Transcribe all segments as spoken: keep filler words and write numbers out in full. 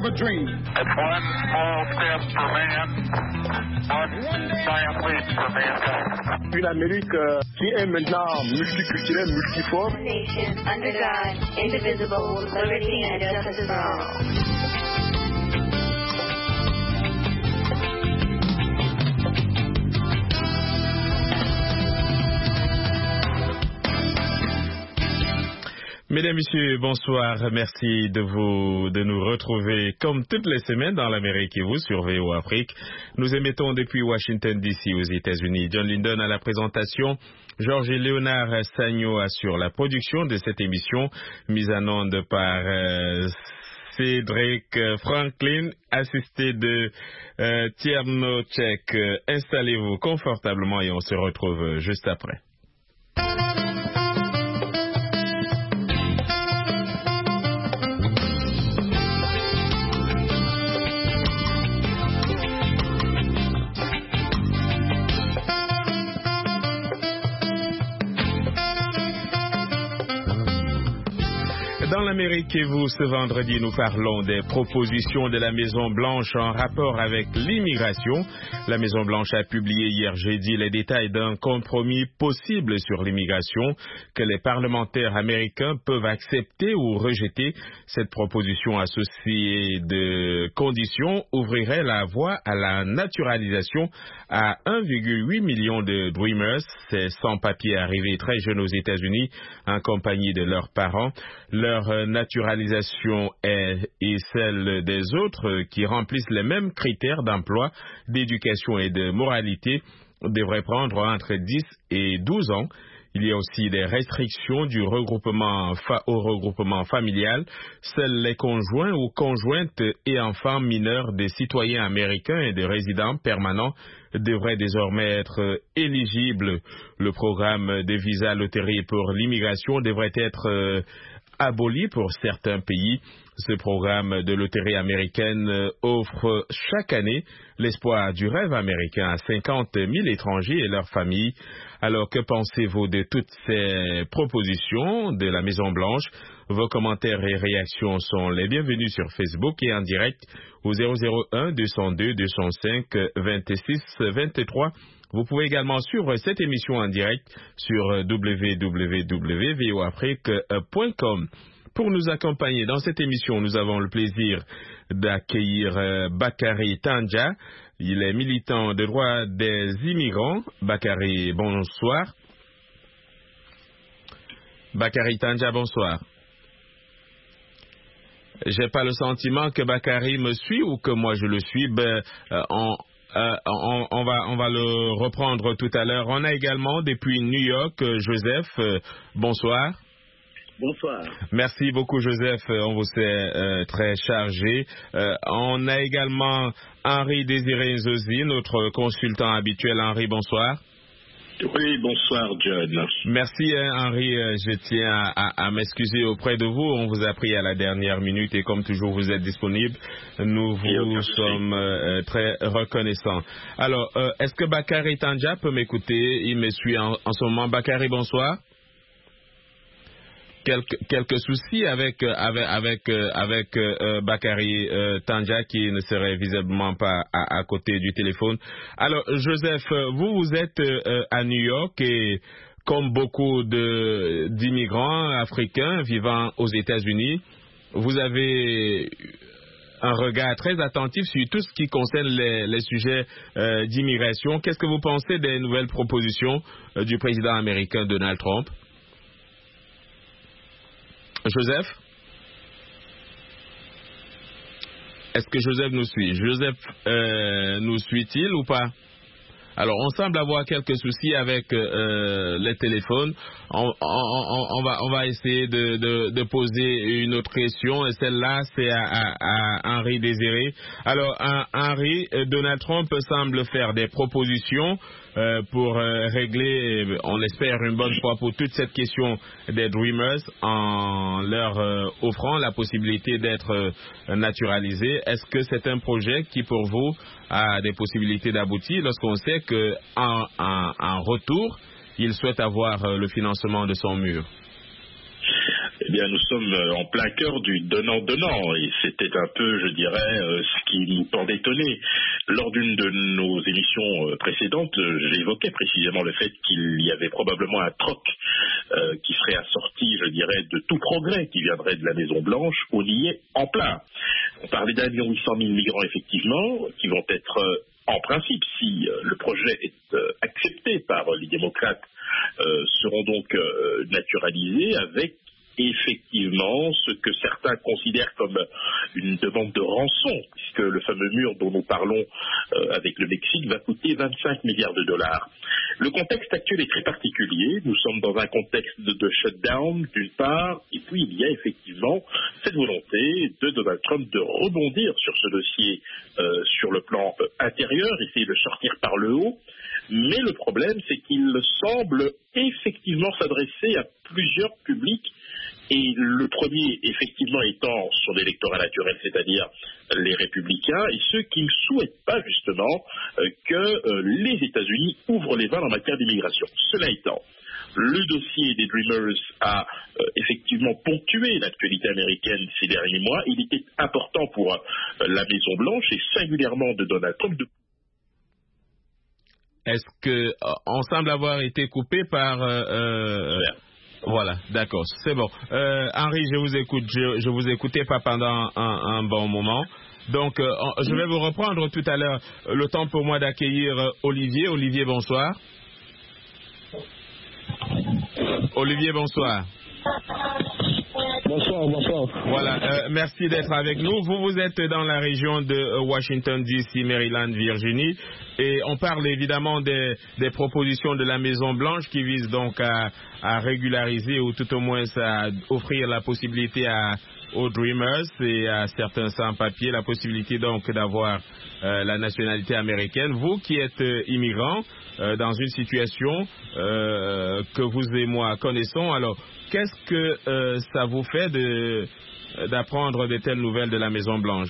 of a dream. It's one small step for man, one giant leap for mankind. Une Amérique euh, qui est maintenant multiculturelle, multiforme. Nation under God, indivisible, with liberty and justice for all. Mesdames, Messieurs, bonsoir. Merci de vous, de nous retrouver comme toutes les semaines dans l'Amérique et vous sur V O Afrique. Nous émettons depuis Washington D C aux États-Unis. John Linden à la présentation. Georges et Léonard Sagno assure la production de cette émission mise en onde par euh, Cédric Franklin, assisté de euh, Tierno Tchèque. Installez-vous confortablement et on se retrouve juste après. Dans l'Amérique et vous, ce vendredi, nous parlons des propositions de la Maison-Blanche en rapport avec l'immigration. La Maison-Blanche a publié hier jeudi les détails d'un compromis possible sur l'immigration que les parlementaires américains peuvent accepter ou rejeter. Cette proposition associée de conditions ouvrirait la voie à la naturalisation à un virgule huit million de Dreamers, ces sans-papiers arrivés très jeunes aux États-Unis en compagnie de leurs parents. Leur naturalisation est, et celle des autres qui remplissent les mêmes critères d'emploi, d'éducation et de moralité devraient prendre entre dix et douze ans. Il y a aussi des restrictions du regroupement fa- au regroupement familial. Seuls les conjoints ou conjointes et enfants mineurs des citoyens américains et des résidents permanents devraient désormais être éligibles. Le programme de visa loterie pour l'immigration devrait être euh, aboli pour certains pays. Ce programme de loterie américaine offre chaque année l'espoir du rêve américain à cinquante mille étrangers et leurs familles. Alors, que pensez-vous de toutes ces propositions de la Maison-Blanche? Vos commentaires et réactions sont les bienvenus sur Facebook et en direct au zéro zéro un deux zéro deux deux zéro cinq vingt-six vingt-trois. Vous pouvez également suivre cette émission en direct sur w w w point v o afrique point com. Pour nous accompagner dans cette émission, nous avons le plaisir d'accueillir Bakary Tandja. Il est militant de droits des immigrants. Bakary, bonsoir. Bakary Tandja, bonsoir. J'ai pas le sentiment que Bakary me suit ou que moi je le suis. Ben, euh, on, euh, on, on va, on va le reprendre tout à l'heure. On a également depuis New York Joseph. Euh, bonsoir. Bonsoir. Merci beaucoup, Joseph. On vous sait euh, très chargé. Euh, on a également Henri Désiré Zozi, notre consultant habituel. Henri, bonsoir. Oui, bonsoir, John. Merci, hein, Henri. Je tiens à, à, à m'excuser auprès de vous. On vous a pris à la dernière minute et comme toujours, vous êtes disponible. Nous vous sommes euh, très reconnaissants. Alors, euh, est-ce que Bakary Tandja peut m'écouter? Il me suit en, en ce moment. Bakary, bonsoir. Quelques, quelques soucis avec avec avec avec euh, Bakary euh, Tandja qui ne serait visiblement pas à, à côté du téléphone. Alors Joseph, vous vous êtes euh, à New York et comme beaucoup de d'immigrants africains vivant aux États-Unis, vous avez un regard très attentif sur tout ce qui concerne les, les sujets euh, d'immigration. Qu'est-ce que vous pensez des nouvelles propositions euh, du président américain Donald Trump? Joseph? Est-ce que Joseph nous suit? Joseph euh, nous suit-il ou pas? Alors, on semble avoir quelques soucis avec euh, les téléphones. On, on, on, on, va, on va essayer de, de, de poser une autre question. Et celle-là, c'est à, à, à Henri Désiré. Alors, Henri, Donald Trump semble faire des propositions euh, pour euh, régler, on espère une bonne fois pour toute cette question des Dreamers en leur euh, offrant la possibilité d'être euh, naturalisés. Est-ce que c'est un projet qui, pour vous, a des possibilités d'aboutir lorsqu'on sait qu'en en, en retour, il souhaite avoir euh, le financement de son mur? bien, nous sommes en plein cœur du donnant-donnant et c'était un peu, je dirais, ce qui nous pendait étonné. Lors d'une de nos émissions précédentes, j'évoquais précisément le fait qu'il y avait probablement un troc euh, qui serait assorti, je dirais, de tout progrès qui viendrait de la Maison-Blanche. On y est en plein. On parlait d'un million huit cent mille migrants, effectivement, qui vont être, euh, en principe, si euh, le projet est euh, accepté par euh, les démocrates, euh, seront donc euh, naturalisés avec effectivement ce que certains considèrent comme une demande de rançon, puisque le fameux mur dont nous parlons euh, avec le Mexique va coûter vingt-cinq milliards de dollars. Le contexte actuel est très particulier. Nous sommes dans un contexte de, de shutdown, d'une part, et puis il y a effectivement cette volonté de Donald Trump de rebondir sur ce dossier euh, sur le plan euh, intérieur, essayer de sortir par le haut. Mais le problème, c'est qu'il semble effectivement s'adresser à plusieurs publics. Et le premier, effectivement, étant son électorat naturel, c'est-à-dire les républicains, et ceux qui ne souhaitent pas, justement, euh, que euh, les États-Unis ouvrent les vannes en matière d'immigration. Cela étant, le dossier des Dreamers a euh, effectivement ponctué l'actualité américaine ces derniers mois. Il était important pour euh, la Maison-Blanche, et singulièrement de Donald Trump, de... Est-ce que on semble avoir été coupé par... Euh, euh... Voilà, d'accord, c'est bon. Euh, Henri, je vous écoute, je, je vous écoutais pas pendant un, un bon moment. Donc, euh, je vais vous reprendre tout à l'heure le temps pour moi d'accueillir Olivier. Olivier, bonsoir. Olivier, bonsoir. Bonsoir, bonsoir. Voilà, euh, merci d'être avec nous. Vous, vous êtes dans la région de Washington, D C, Maryland, Virginie. Et on parle évidemment des, des propositions de la Maison-Blanche qui visent donc à, à régulariser ou tout au moins à offrir la possibilité à, aux Dreamers et à certains sans-papiers la possibilité donc d'avoir euh, la nationalité américaine. Vous qui êtes euh, immigrant euh, dans une situation euh, que vous et moi connaissons, alors qu'est-ce que euh, ça vous fait de, d'apprendre de telles nouvelles de la Maison-Blanche?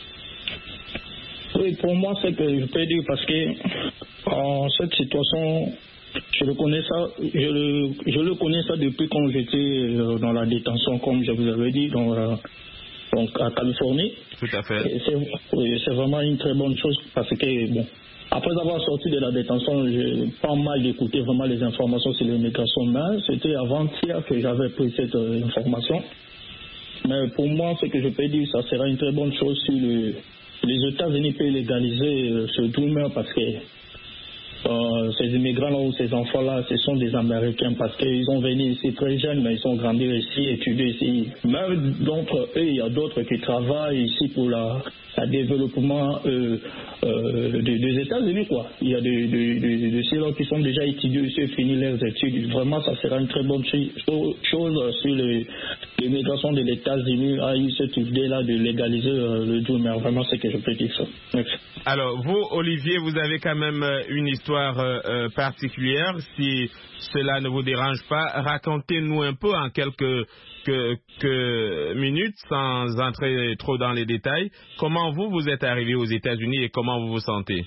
Oui, pour moi, c'est que je peux dire parce que en cette situation, je le connais ça, je le, je le connais ça depuis quand j'étais dans la détention, comme je vous avais dit, dans, donc à Californie. Tout à fait. Et c'est, oui, c'est vraiment une très bonne chose parce que, bon, après avoir sorti de la détention, j'ai pas mal écouté vraiment les informations sur l'immigration, mais c'était avant-hier que j'avais pris cette euh, information. Mais pour moi, ce que je peux dire, ça sera une très bonne chose si le, les États-Unis peuvent légaliser euh, ce Dreamer parce que euh, ces immigrants-là ou ces enfants-là, ce sont des Américains parce qu'ils ont venu ici très jeunes, mais ils ont grandi ici, étudié ici. Même d'entre eux, il y a d'autres qui travaillent ici pour la, la développement euh, euh, des, des États-Unis, quoi. Il y a des de, de, de ceux-là qui sont déjà étudiés ici, fini leurs études. Vraiment, ça sera une très bonne chose, chose sur les, l'immigration des États-Unis a eu cette idée-là de légaliser euh, le Dreamer. Vraiment, c'est que je peux dire ça. Merci. Alors, vous, Olivier, vous avez quand même une histoire euh, particulière. Si cela ne vous dérange pas, racontez-nous un peu en quelques que, que minutes, sans entrer trop dans les détails, comment vous, vous êtes arrivé aux États-Unis et comment vous vous sentez?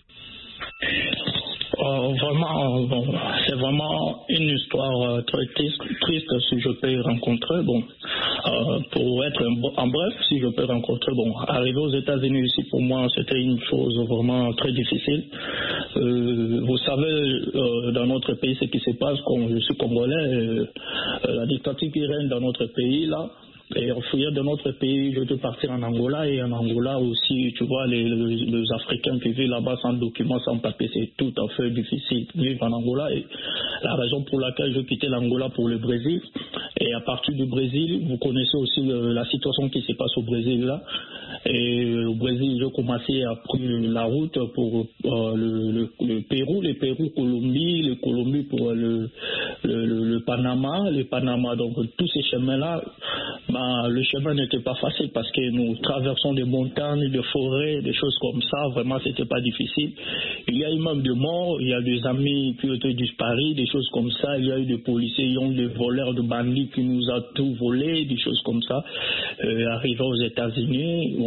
Euh, vraiment, bon, c'est vraiment une histoire euh, très triste, triste si je peux rencontrer. Bon, euh, pour être en bref, si je peux rencontrer, bon, arriver aux États-Unis ici pour moi c'était une chose vraiment très difficile. Euh, vous savez, euh, dans notre pays, ce qui se passe, comme je suis congolais, euh, la dictature qui règne dans notre pays là. Et en fuyant de notre pays, je peux partir en Angola. Et en Angola aussi, tu vois, les, les, les Africains qui vivent là-bas sans documents, sans papier, c'est tout à fait difficile de vivre en Angola. Et la raison pour laquelle je quittais l'Angola pour le Brésil. Et à partir du Brésil, vous connaissez aussi le, la situation qui se passe au Brésil là. Et au Brésil, je commençais à prendre la route pour euh, le, le, le Pérou, le Pérou, Colombie, le Colombie pour le, le, le, le Panama, le Panama. Donc tous ces chemins-là, bah, le chemin n'était pas facile parce que nous traversons des montagnes, des forêts, des choses comme ça. Vraiment, c'était pas difficile. Il y a eu même des morts, il y a des amis qui ont été disparus, des choses comme ça. Il y a eu des policiers, il y a eu des voleurs, des bandits qui nous ont tout volé, des choses comme ça. Euh, arrivant aux États-Unis, bon,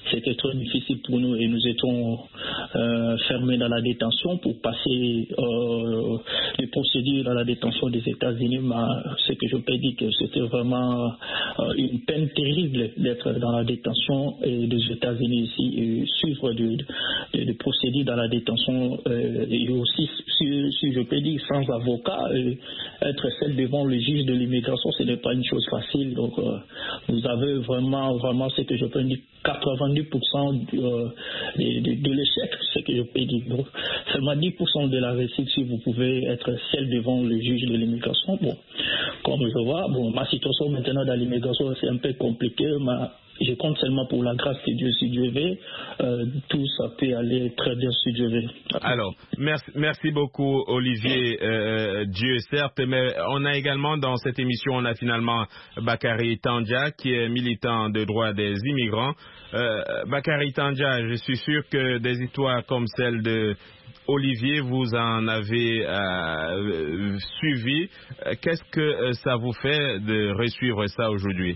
c'était très difficile pour nous et nous étions euh, fermés dans la détention pour passer euh, les procédures dans la détention des États-Unis. Mais ce que je peux dire que c'était vraiment euh, une peine terrible d'être dans la détention et des États-Unis ici et suivre des de, de procédures dans la détention euh, et aussi, si, si je peux dire, sans avocat, et être seul devant le juge de l'immigration, ce n'est pas une chose facile. Donc, euh, vous avez vraiment, vraiment, ce que je peux dire, quatre-vingt-dix pour cent de, euh, de, de, de l'échec, ce que je peux dire. Donc, seulement dix pour cent de la réussite si vous pouvez être seul devant le juge de l'immigration. Bon, comme je vois, bon, ma situation maintenant dans l'immigration, c'est un peu compliqué, mais je compte seulement pour la grâce de Dieu. Si Dieu veut, euh, tout ça peut aller très bien si Dieu veut. Alors, merci, merci beaucoup Olivier euh, Dieu, certes, mais on a également dans cette émission, on a finalement Bakary Tandja, qui est militant de droits des immigrants. Euh, Bakary Tandja, je suis sûr que des histoires comme celle de Olivier, vous en avez euh, suivi. Qu'est-ce que ça vous fait de resuivre ça aujourd'hui?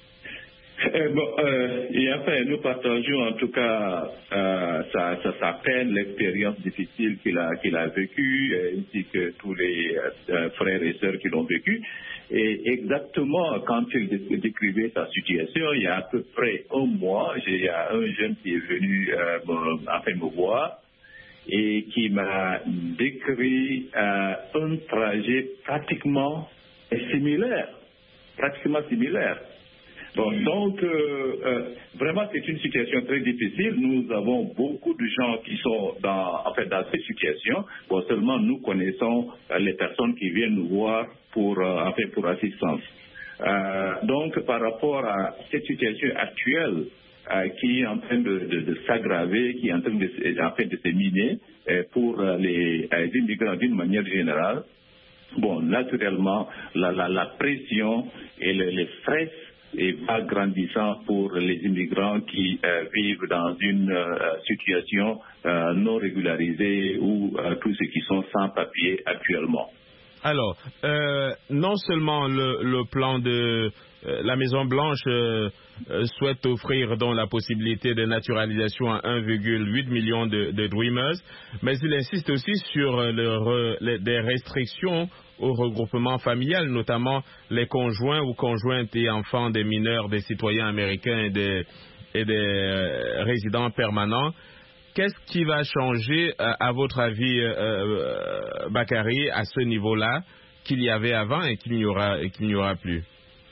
Euh, bon, euh, et enfin, nous partageons en tout cas euh, sa, sa, sa peine, l'expérience difficile qu'il a, qu'il a vécue, euh, ainsi que tous les euh, frères et sœurs qui l'ont vécu. Et exactement quand il décrivait sa situation, il y a à peu près un mois, il y a un jeune qui est venu euh, me, enfin, me voir et qui m'a décrit euh, un trajet pratiquement similaire, pratiquement similaire. Bon, donc, euh, euh, vraiment, c'est une situation très difficile. Nous avons beaucoup de gens qui sont dans, en fait, dans cette situation. Bon, seulement nous connaissons euh, les personnes qui viennent nous voir pour, euh, en fait, pour assistance. Euh, donc, par rapport à cette situation actuelle euh, qui est en train de, de, de s'aggraver, qui est en train de, en fait, de se miner euh, pour euh, les, euh, les immigrants d'une manière générale, bon, naturellement, la, la, la pression et le, les stress et va grandissant pour les immigrants qui euh, vivent dans une euh, situation euh, non régularisée ou euh, tous ceux qui sont sans papier actuellement. Alors, euh, non seulement le, le plan de euh, la Maison-Blanche euh, euh, souhaite offrir donc la possibilité de naturalisation à un virgule huit million de, de Dreamers, mais il insiste aussi sur le, le, des restrictions au regroupement familial, notamment les conjoints ou conjointes et enfants des mineurs, des citoyens américains et des, et des euh, résidents permanents. Qu'est-ce qui va changer, euh, à votre avis, euh, euh, Bakary, à ce niveau-là, qu'il y avait avant et qu'il n'y aura, et qu'il n'y aura plus?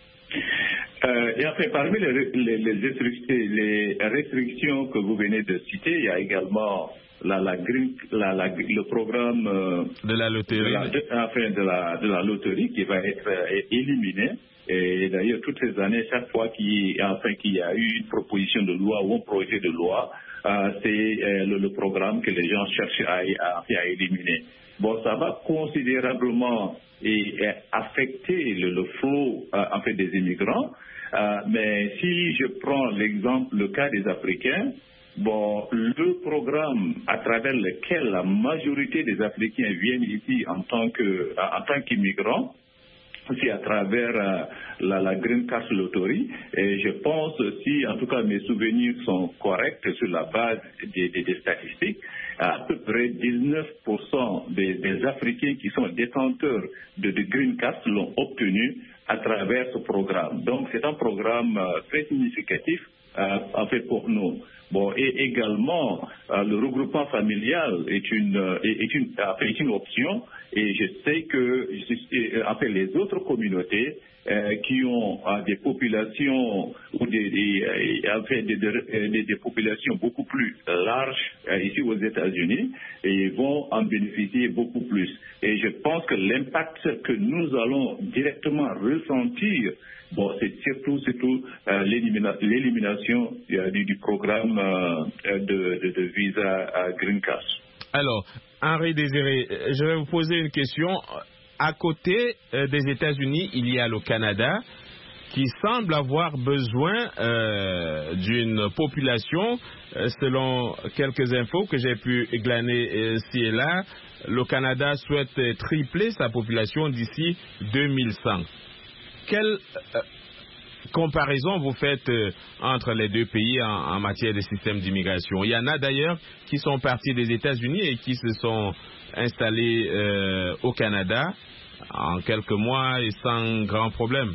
Euh, et enfin, parmi les, les, les, restrictions, les restrictions que vous venez de citer, il y a également la, la, la, la, le programme euh, de la loterie, de la, de, enfin, de la, de la loterie qui va être euh, éliminé. Et d'ailleurs, toutes ces années, chaque fois qu'il, enfin, qu'il y a eu une proposition de loi ou un projet de loi, euh, c'est euh, le, le programme que les gens cherchent à, à, à éliminer. Bon, ça va considérablement et, et affecter le, le flot euh, en fait, des immigrants. Euh, mais si je prends l'exemple, le cas des Africains, bon, le programme à travers lequel la majorité des Africains viennent ici en tant que, en tant qu'immigrants, c'est à travers euh, la, la Green Card Lottery. Et je pense, si en tout cas mes souvenirs sont corrects sur la base des, des, des statistiques, à peu près dix-neuf pour cent des, des Africains qui sont détenteurs de, de Green Card l'ont obtenu à travers ce programme. Donc c'est un programme euh, très significatif euh, en fait pour nous. Bon, et également, euh, le regroupement familial est une, euh, est, une, est une option, et je sais que je, en fait, les autres communautés euh, qui ont euh, des populations ou des, des, euh, en fait, des, des, des populations beaucoup plus larges euh, ici aux États-Unis, et vont en bénéficier beaucoup plus. Et je pense que l'impact que nous allons directement ressentir, bon, c'est surtout, surtout euh, l'élimina- l'élimination euh, du, du programme euh, de, de, de visa à Green Card. Alors, Henri Désiré, je vais vous poser une question. À côté euh, des États-Unis, il y a le Canada qui semble avoir besoin euh, d'une population, euh, selon quelques infos que j'ai pu glaner euh, ci et là. Le Canada souhaite tripler sa population d'ici deux mille cent. Quel, euh, comparaison vous faites euh, entre les deux pays en, en matière de système d'immigration? Il y en a d'ailleurs qui sont partis des États-Unis et qui se sont installés euh, au Canada en quelques mois et sans grand problème.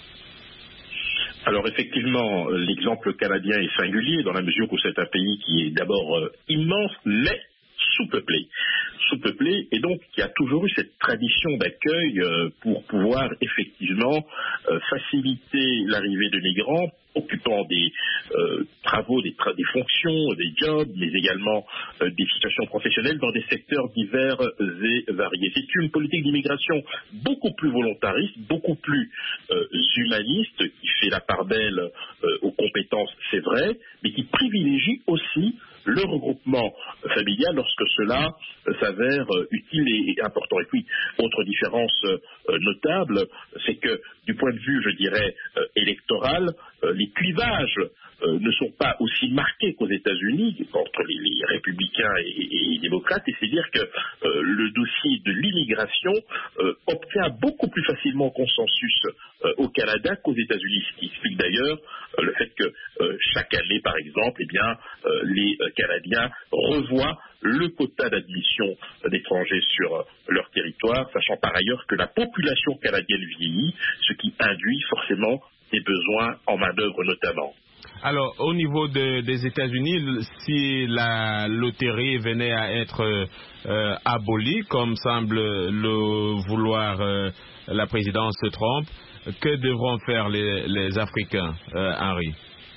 Alors effectivement, l'exemple canadien est singulier dans la mesure où c'est un pays qui est d'abord euh, immense, mais sous-peuplé. Sous-peuplé, et donc il y a toujours eu cette tradition d'accueil euh, pour pouvoir effectivement euh, faciliter l'arrivée de migrants occupant des euh, travaux, des, tra- des fonctions, des jobs, mais également euh, des situations professionnelles dans des secteurs divers et variés. C'est une politique d'immigration beaucoup plus volontariste, beaucoup plus euh, humaniste, qui fait la part belle euh, aux compétences, c'est vrai, mais qui privilégie aussi le regroupement familial lorsque cela euh, s'avère euh, utile et, et important. Et puis, autre différence euh, notable, c'est que du point de vue, je dirais, euh, électoral, euh, les clivages euh, ne sont pas aussi marqués qu'aux États-Unis entre les, les républicains et, et, et les démocrates, et c'est dire que euh, le dossier de l'immigration euh, obtient beaucoup plus facilement consensus euh, au Canada qu'aux États-Unis, ce qui explique d'ailleurs euh, le fait que euh, chaque année, par exemple, eh bien, euh, les euh, Canadiens revoient le quota d'admission d'étrangers sur euh, leur territoire, sachant par ailleurs que la population canadienne vieillit, ce qui induit forcément des besoins en main-d'œuvre notamment. Alors, au niveau de, des États-Unis, si la loterie venait à être euh, abolie, comme semble le vouloir euh, la présidence Trump, que devront faire les, les Africains, euh, Henri?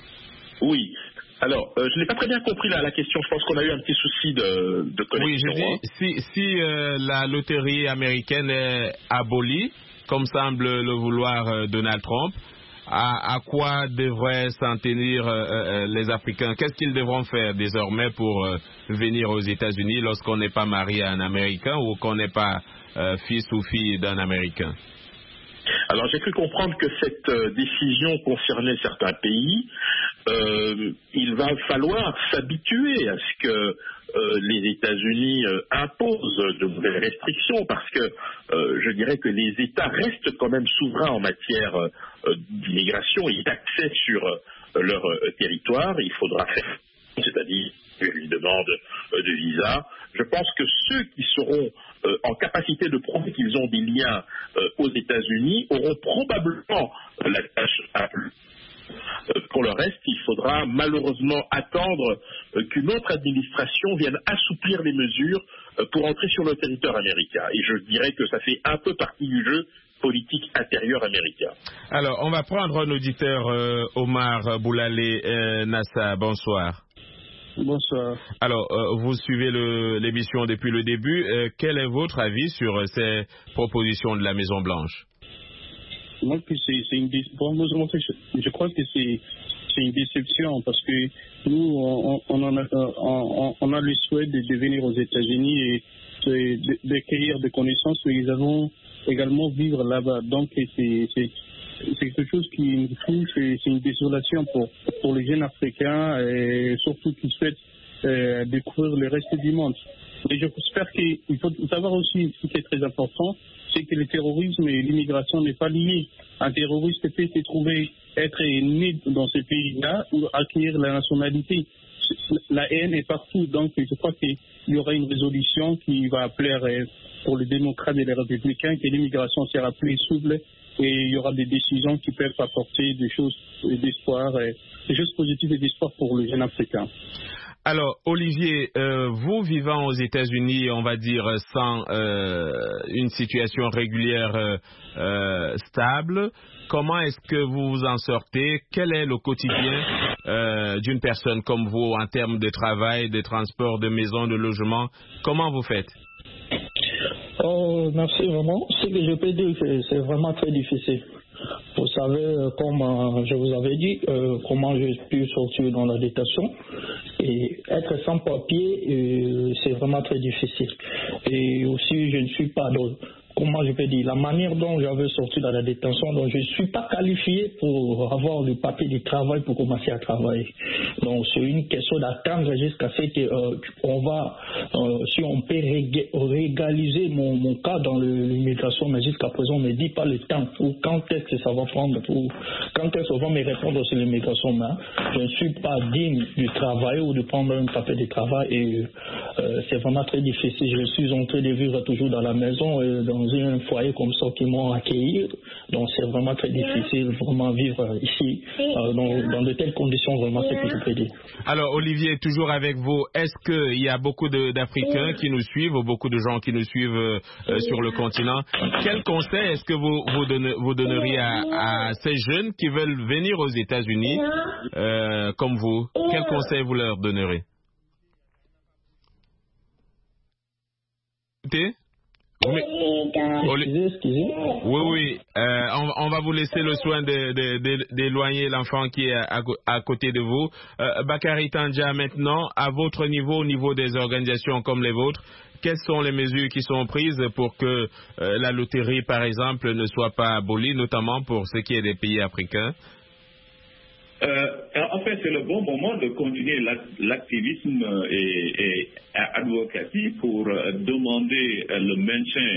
Oui. Alors, euh, je n'ai pas très bien compris la, la question. Je pense qu'on a eu un petit souci de, de connexion. Oui, je dis, hein. si, si euh, la loterie américaine est abolie, comme semble le vouloir euh, Donald Trump, À, à quoi devraient s'en tenir euh, euh, les Africains? Qu'est-ce qu'ils devront faire désormais pour euh, venir aux États-Unis lorsqu'on n'est pas marié à un Américain ou qu'on n'est pas euh, fils ou fille d'un Américain? Alors j'ai cru comprendre que cette euh, décision concernait certains pays. Euh, il va falloir s'habituer à ce que euh, les États-Unis euh, imposent de nouvelles restrictions, parce que euh, je dirais que les États restent quand même souverains en matière euh, d'immigration et d'accès sur euh, leur euh, territoire. Il faudra faire, c'est-à-dire une demande euh, de visa. Je pense que ceux qui seront euh, en capacité de prouver qu'ils ont des liens euh, aux États-Unis auront probablement euh, la tâche à plus. Euh, pour le reste, il faudra malheureusement attendre euh, qu'une autre administration vienne assouplir les mesures euh, pour entrer sur le territoire américain. Et je dirais que ça fait un peu partie du jeu politique intérieur américain. Alors, on va prendre un auditeur, euh, Omar Boulalé euh, Nassa. Bonsoir. Bonsoir. Alors, euh, vous suivez le, l'émission depuis le début. Euh, quel est votre avis sur euh, ces propositions de la Maison-Blanche? Moi, c'est, c'est une, bon, je crois que c'est, c'est une déception, parce que nous, on, on, en a, on, on a le souhait de, de venir aux États-Unis et de, d'acquérir des connaissances, mais nous avons également vivre là-bas. Donc, c'est, c'est, c'est quelque chose qui nous touche, c'est, c'est une désolation pour, pour les jeunes Africains, et surtout qui souhaitent euh, découvrir le reste du monde. Et j'espère qu'il faut savoir aussi ce qui est très important, c'est que le terrorisme et l'immigration n'est pas lié. Un terroriste peut se trouver être né dans ce pays-là ou acquérir la nationalité. La haine est partout, donc je crois qu'il y aura une résolution qui va plaire pour les démocrates et les républicains, que l'immigration sera plus souple et il y aura des décisions qui peuvent apporter des choses d'espoir, des choses positives et d'espoir pour les jeunes Africains. Alors, Olivier, euh, vous vivant aux États-Unis, on va dire, sans euh, une situation régulière euh, euh, stable, comment est-ce que vous vous en sortez? Quel est le quotidien euh, d'une personne comme vous en termes de travail, de transport, de maison, de logement? Comment vous faites? Oh, merci vraiment. Ce que je peux dire, c'est, c'est vraiment très difficile. Vous savez, comme euh, je vous avais dit, euh, comment j'ai pu sortir dans la détention. Et être sans papier, euh, c'est vraiment très difficile. Et aussi, je ne suis pas dans, comment je peux dire, la manière dont j'avais sorti de la détention, donc je ne suis pas qualifié pour avoir le papier de travail pour commencer à travailler. Donc c'est une question d'attendre jusqu'à ce qu'on euh, va, euh, si on peut rég- régaliser mon, mon cas dans le, l'immigration, mais jusqu'à présent on ne me dit pas le temps, ou quand est-ce que ça va prendre, ou quand est-ce qu'on va me répondre sur l'immigration. Mais je ne suis pas digne de travailler ou de prendre un papier de travail et euh, c'est vraiment très difficile. Je suis en train de vivre toujours dans la maison, et dans un foyer comme ça qui m'ont accueilli. Donc c'est vraiment très difficile, vraiment vivre ici, euh, dans, dans de telles conditions, vraiment, c'est ce que je peux dire. Alors Olivier, toujours avec vous, est-ce qu'il y a beaucoup de, d'Africains qui nous suivent, ou beaucoup de gens qui nous suivent euh, sur le continent? Quel conseil est-ce que vous, vous, donne, vous donneriez à, à ces jeunes qui veulent venir aux États-Unis euh, comme vous? Quel conseil vous leur donnerez? Écoutez, oui, oui, oui. Euh, on, on va vous laisser le soin de, de, de, d'éloigner l'enfant qui est à, à côté de vous. Euh, Bakary Tandja, maintenant, à votre niveau, au niveau des organisations comme les vôtres, quelles sont les mesures qui sont prises pour que euh, la loterie, par exemple, ne soit pas abolie, notamment pour ce qui est des pays africains? Euh, en fait, c'est le bon moment de continuer l'activisme et, et advocatif pour demander le maintien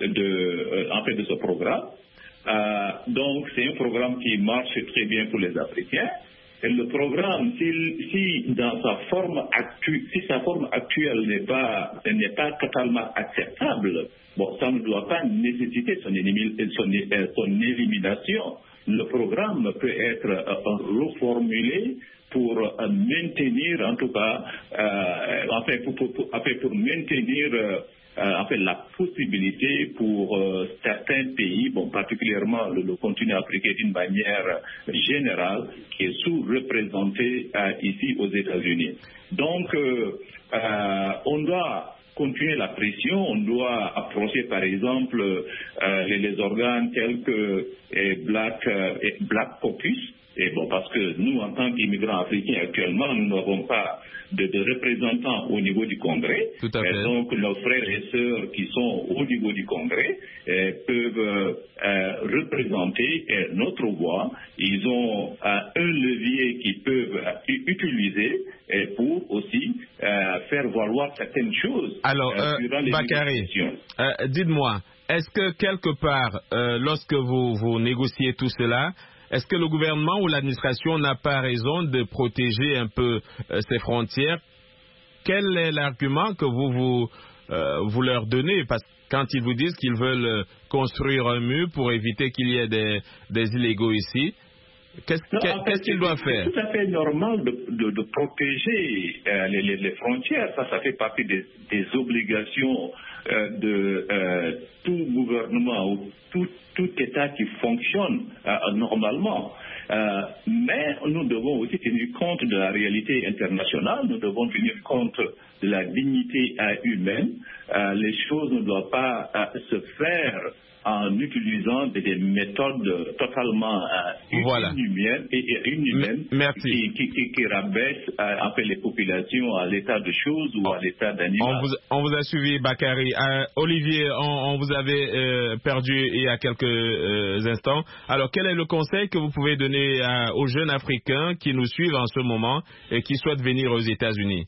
de, en fait, de ce programme. Euh, donc, c'est un programme qui marche très bien pour les Africains. Et le programme, si, si dans sa forme actuelle, si sa forme actuelle n'est pas, n'est pas totalement acceptable, bon, ça ne doit pas nécessiter son, élim, son, son élimination. Le programme peut être euh, reformulé pour euh, maintenir, en tout cas, euh, enfin, pour, pour, pour, enfin, pour maintenir euh, en fait, la possibilité pour euh, certains pays, bon, particulièrement le, le continent africain d'une manière générale, qui est sous-représenté euh, ici aux États-Unis. Donc, euh, euh, on doit continuer la pression, on doit approcher par exemple euh, les, les organes tels que eh, Black, euh, Black Caucus, et bon, parce que nous, en tant qu'immigrants africains actuellement, nous n'avons pas de, de représentants au niveau du Congrès. Tout à fait. Et donc, nos frères et sœurs qui sont au niveau du Congrès eh, peuvent euh, représenter eh, notre voix. Ils ont euh, un levier qu'ils peuvent euh, utiliser eh, pour aussi euh, faire valoir certaines choses. Alors, euh, durant les Bakary, euh, dites-moi, est-ce que quelque part, euh, lorsque vous, vous négociez tout cela, est-ce que le gouvernement ou l'administration n'a pas raison de protéger un peu euh, ses frontières? Quel est l'argument que vous, vous, euh, vous leur donnez? Parce que quand ils vous disent qu'ils veulent euh, construire un mur pour éviter qu'il y ait des, des illégaux ici, qu'est-ce, non, qu'est, en fait, qu'est-ce qu'ils doivent faire? C'est tout à fait normal de, de, de protéger euh, les, les, les frontières. Ça, ça fait partie des, des obligations euh, de euh, tout gouvernement ou tout, tout État qui fonctionne euh, normalement. Euh, mais nous devons aussi tenir compte de la réalité internationale, nous devons tenir compte de la dignité euh, humaine. Euh, les choses ne doivent pas euh, se faire en utilisant des, des méthodes totalement euh, voilà. inhumaines, et, et inhumaines Merci. Qui, qui, qui, qui rabaissent euh, en fait, les populations à l'état de choses ou à l'état d'animal. On vous, on vous a suivi, Bakary. Euh, Olivier, on, on vous avait euh, perdu il y a quelques euh, instants. Alors, quel est le conseil que vous pouvez donner à, aux jeunes Africains qui nous suivent en ce moment et qui souhaitent venir aux États-Unis?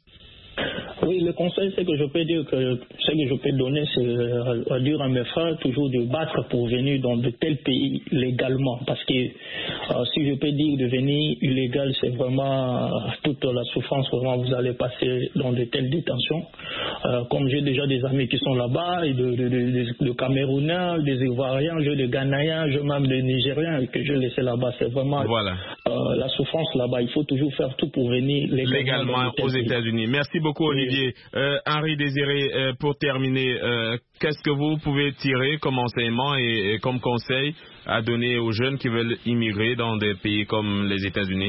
Oui, le conseil, c'est que je peux dire que ce que je peux donner, c'est à dire à mes frères toujours de battre pour venir dans de tels pays légalement. Parce que euh, si je peux dire de venir illégal, c'est vraiment euh, toute la souffrance que vous allez passer dans de telles détentions. Euh, comme j'ai déjà des amis qui sont là-bas, et de, de, de, de, de Camerounais, des Ivoiriens, j'ai des Ghanéens, j'ai même des Nigériens que je laissais là-bas. C'est vraiment voilà. euh, la souffrance là-bas. Il faut toujours faire tout pour venir légalement, légalement aux États-Unis. Merci beaucoup, Olivier. Euh, Henri Désiré, euh, pour terminer, euh, qu'est-ce que vous pouvez tirer comme enseignement et, et comme conseil à donner aux jeunes qui veulent immigrer dans des pays comme les États-Unis?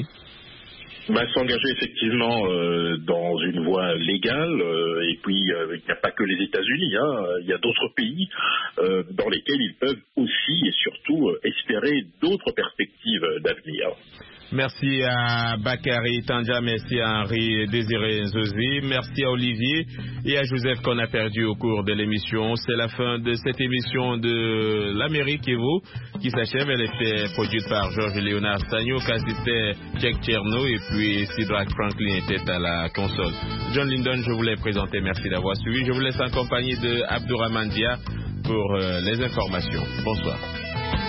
Bah, s'engager effectivement euh, dans une voie légale, euh, et puis euh, il n'y a pas que les États-Unis, hein, il y a d'autres pays euh, dans lesquels ils peuvent aussi et surtout euh, espérer d'autres perspectives d'avenir. Merci à Bakary Tandja, merci à Henri Désiré Nzozi, merci à Olivier et à Joseph qu'on a perdu au cours de l'émission. C'est la fin de cette émission de l'Amérique et vous qui s'achève. Elle était produite par Georges Léonard Sagno, qu'assistait Jack Tcherno et puis Sidrak Franklin était à la console. John Lyndon, je vous l'ai présenté. Merci d'avoir suivi. Je vous laisse en compagnie de Abdourahmane Dia pour euh, les informations. Bonsoir.